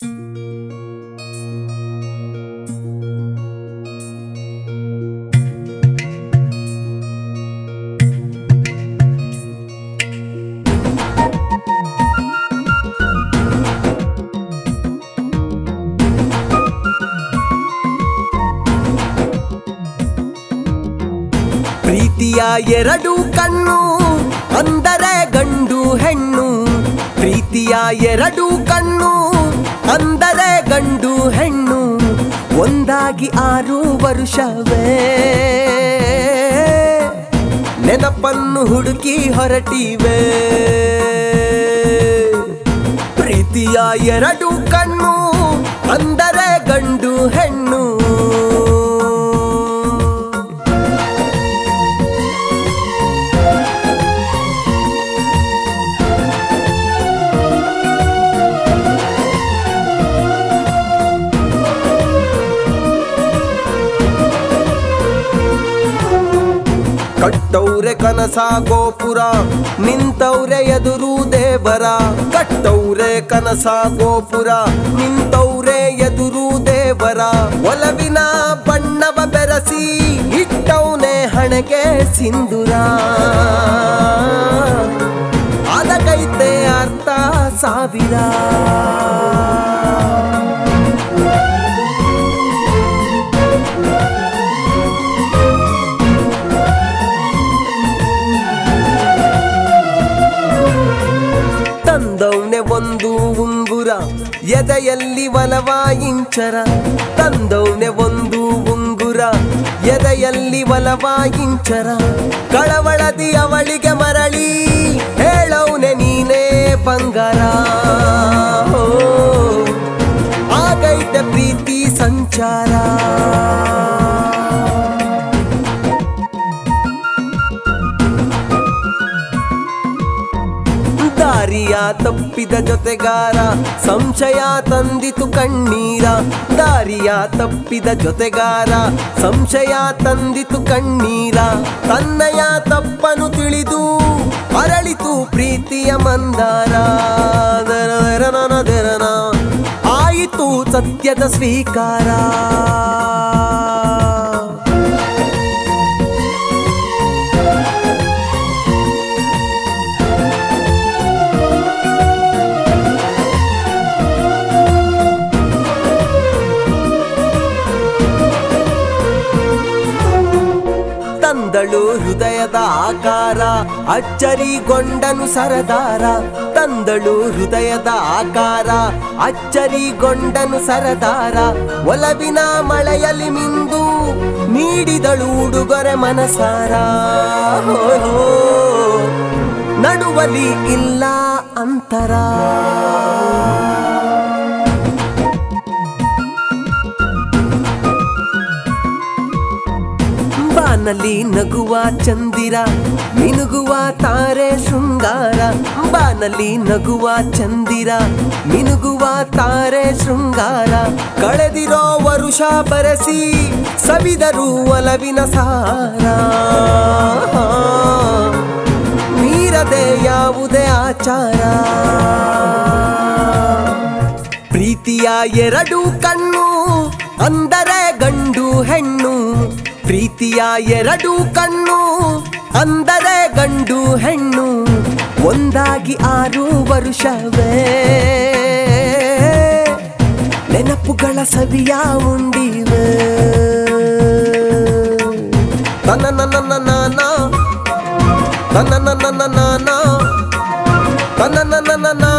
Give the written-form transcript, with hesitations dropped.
ಪ್ರೀತಿಯ ಎರಡು ಕಣ್ಣು ಅಂದರೆ ಗಂಡು ಹೆಣ್ಣು. ಪ್ರೀತಿಯ ಎರಡು ಕಣ್ಣು ಅಂದರೆ ಗಂಡು ಹೆಣ್ಣು. ಒಂದಾಗಿ 6 ವರ್ಷವೇ ನೆನಪನ್ನು ಹುಡುಕಿ ಹೊರಟಿವೆ. ಪ್ರೀತಿಯ ಎರಡು ಕಣ್ಣು ಅಂದರೆ ಗಂಡು ಹೆಣ್ಣು. ಕಟ್ಟೌರೆ ಕನಸ ಗೋಪುರ, ನಿಂತವ್ರೆ ಎದುರು ದೇವರ. ಕಟ್ಟೌರೆ ಕನಸ ಗೋಪುರ, ನಿಂತವ್ರೆ ಎದುರು ದೇವರ. ಒಲವಿನ ಬಣ್ಣವ ಬೆರಸಿ ಇಟ್ಟವ್ನೆ ಹಣೆಗೆ ಸಿಂಧುರ. ಅದಕ್ಕೈತೆ ಅರ್ಥ 1000. ತಂದವ್ನೆ ಒಂದು ಉಂಗುರ, ಎದೆಯಲ್ಲಿ ಒಲವ ಇಂಚರ. ತಂದವ್ನೆ ಒಂದು ಉಂಗುರ, ಎದೆಯಲ್ಲಿ ಒಲವ ಇಂಚರ. ಕಳವಳದಿ ಅವಳಿಗೆ ಮರಳಿ ಹೇಳವ್ನೆ ನೀನೇ ಬಂಗಾರ. ಆಗೈತೆ ಪ್ರೀತಿ ಸಂಚಾರ. ದಾರಿಯ ತಪ್ಪಿದ ಜೊತೆಗಾರ, ಸಂಶಯ ತಂದಿತು ಕಣ್ಣೀರ. ದಾರಿಯ ತಪ್ಪಿದ ಜೊತೆಗಾರ, ಸಂಶಯ ತಂದಿತು ಕಣ್ಣೀರ. ತನ್ನಯ ತಪ್ಪನು ತಿಳಿದು ಅರಳಿತು ಪ್ರೀತಿಯ ಮಂದಾರ. ದರನ ಆಯಿತು ಸತ್ಯದ ಸ್ವೀಕಾರ. ತಂದಳು ಹೃದಯದ ಆಕಾರ, ಅಚ್ಚರಿಗೊಂಡನು ಸರದಾರ. ತಂದಳು ಹೃದಯದ ಆಕಾರ, ಅಚ್ಚರಿಗೊಂಡನು ಸರದಾರ. ಒಲವಿನ ಮಳೆಯಲ್ಲಿ ಮಿಂದು ನೀಡಿದಳು ಉಡುಗೊರೆ ಮನಸಾರ. ನಡುವಲಿ ಇಲ್ಲ ಅಂತರ. ಬಾನಲ್ಲಿ ನಗುವ ಚಂದಿರ, ಮಿನುಗುವ ತಾರೆ ಶೃಂಗಾರ. ಬಾನಲ್ಲಿ ನಗುವ ಚಂದಿರ, ಮಿನುಗುವ ತಾರೆ ಶೃಂಗಾರ. ಕಳೆದಿರೋ ವರುಷ ಬರೆಸಿ ಸವಿದರು ಒಲವಿನ ಸಾರ. ಮೀರದೆ ಯಾವುದೇ ಆಚಾರ. ಪ್ರೀತಿಯ ಎರಡು ಕಣ್ಣು ಅಂದರೆ ಗಂಡು ಹೆಣ್ಣು. ಪ್ರೀತಿಯ ಎರಡು ಕಣ್ಣು ಅಂದರೆ ಗಂಡು ಹೆಣ್ಣು. ಒಂದಾಗಿ 6 ವರ್ಷವೇ ನೆನಪುಗಳ ಸವಿಯ ಉಂಡಿವೆ. ತನ್ನ ನನ್ನ ನಾನ ತನ್ನ ನನ್ನ ನಾನ ತನ್ನ ನನ್ನ